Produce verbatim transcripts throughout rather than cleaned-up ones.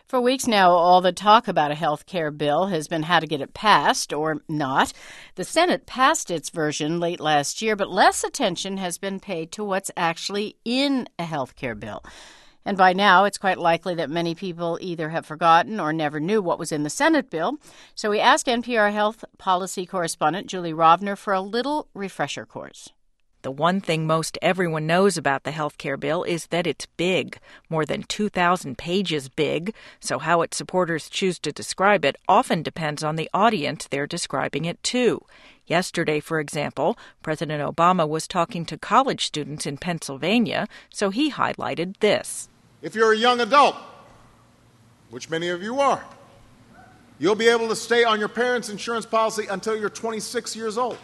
For weeks now, all the talk about a health care bill has been how to get it passed or not. The Senate passed its version late last year, but less attention has been paid to what's actually in a health care bill. And by now, it's quite likely that many people either have forgotten or never knew what was in the Senate bill. So we asked N P R health policy correspondent Julie Rovner for a little refresher course. The one thing most everyone knows about the health care bill is that it's big, more than two thousand pages big, so how its supporters choose to describe it often depends on the audience they're describing it to. Yesterday, for example, President Obama was talking to college students in Pennsylvania, so he highlighted this. If you're a young adult, which many of you are, you'll be able to stay on your parents' insurance policy until you're twenty-six years old.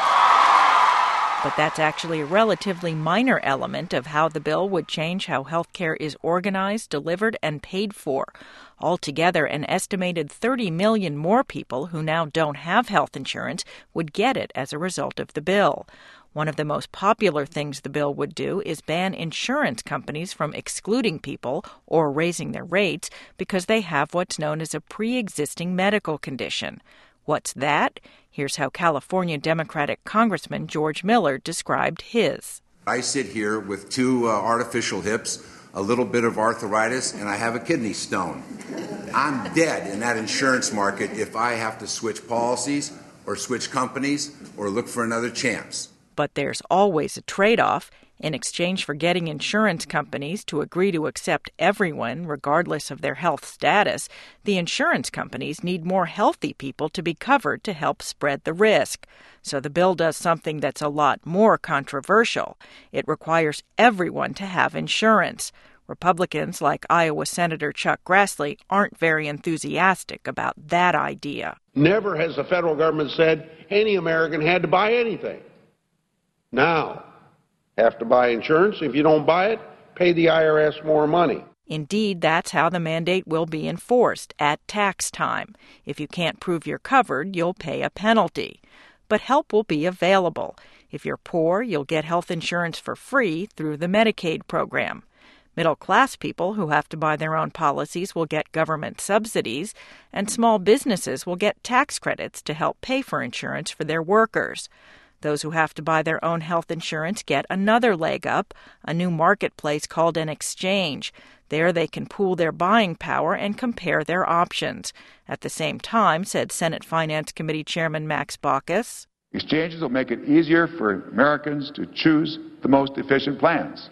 But that's actually a relatively minor element of how the bill would change how health care is organized, delivered, and paid for. Altogether, an estimated thirty million more people who now don't have health insurance would get it as a result of the bill. One of the most popular things the bill would do is ban insurance companies from excluding people or raising their rates because they have what's known as a pre-existing medical condition. What's that? Here's how California Democratic Congressman George Miller described his. I sit here with two uh, artificial hips, a little bit of arthritis, and I have a kidney stone. I'm dead in that insurance market if I have to switch policies or switch companies or look for another chance. But there's always a trade-off. In exchange for getting insurance companies to agree to accept everyone, regardless of their health status, the insurance companies need more healthy people to be covered to help spread the risk. So the bill does something that's a lot more controversial. It requires everyone to have insurance. Republicans, like Iowa Senator Chuck Grassley, aren't very enthusiastic about that idea. Never has the federal government said any American had to buy anything. Now, have to buy insurance. If you don't buy it, pay the I R S more money. Indeed, that's how the mandate will be enforced, at tax time. If you can't prove you're covered, you'll pay a penalty. But help will be available. If you're poor, you'll get health insurance for free through the Medicaid program. Middle-class people who have to buy their own policies will get government subsidies, and small businesses will get tax credits to help pay for insurance for their workers. Those who have to buy their own health insurance get another leg up, a new marketplace called an exchange. There they can pool their buying power and compare their options. At the same time, said Senate Finance Committee Chairman Max Baucus, exchanges will make it easier for Americans to choose the most efficient plans.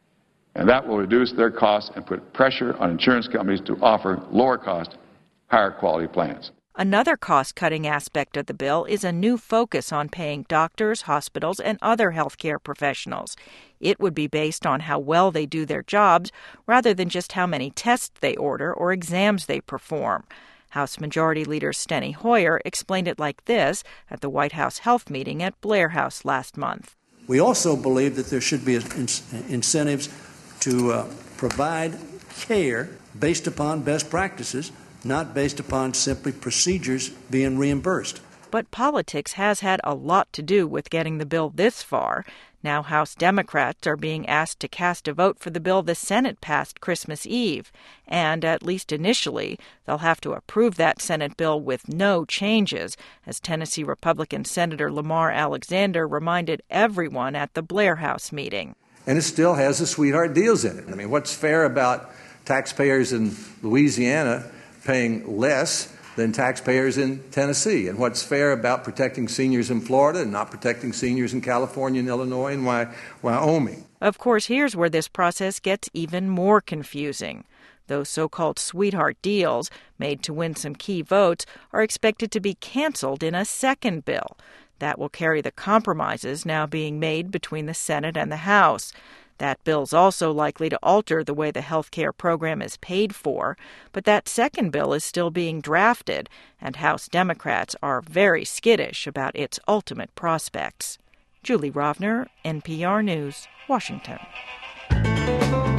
And that will reduce their costs and put pressure on insurance companies to offer lower cost, higher quality plans. Another cost-cutting aspect of the bill is a new focus on paying doctors, hospitals, and other healthcare professionals. It would be based on how well they do their jobs rather than just how many tests they order or exams they perform. House Majority Leader Steny Hoyer explained it like this at the White House health meeting at Blair House last month. We also believe that there should be in- incentives to uh, provide care based upon best practices, not based upon simply procedures being reimbursed. But politics has had a lot to do with getting the bill this far. Now House Democrats are being asked to cast a vote for the bill the Senate passed Christmas Eve. And, at least initially, they'll have to approve that Senate bill with no changes, as Tennessee Republican Senator Lamar Alexander reminded everyone at the Blair House meeting. And it still has the sweetheart deals in it. I mean, what's fair about taxpayers in Louisiana paying less than taxpayers in Tennessee? And what's fair about protecting seniors in Florida and not protecting seniors in California and Illinois and Wyoming? Of course, here's where this process gets even more confusing. Those so-called sweetheart deals, made to win some key votes, are expected to be canceled in a second bill. That will carry the compromises now being made between the Senate and the House. That bill's also likely to alter the way the health care program is paid for, but that second bill is still being drafted, and House Democrats are very skittish about its ultimate prospects. Julie Rovner, N P R News, Washington.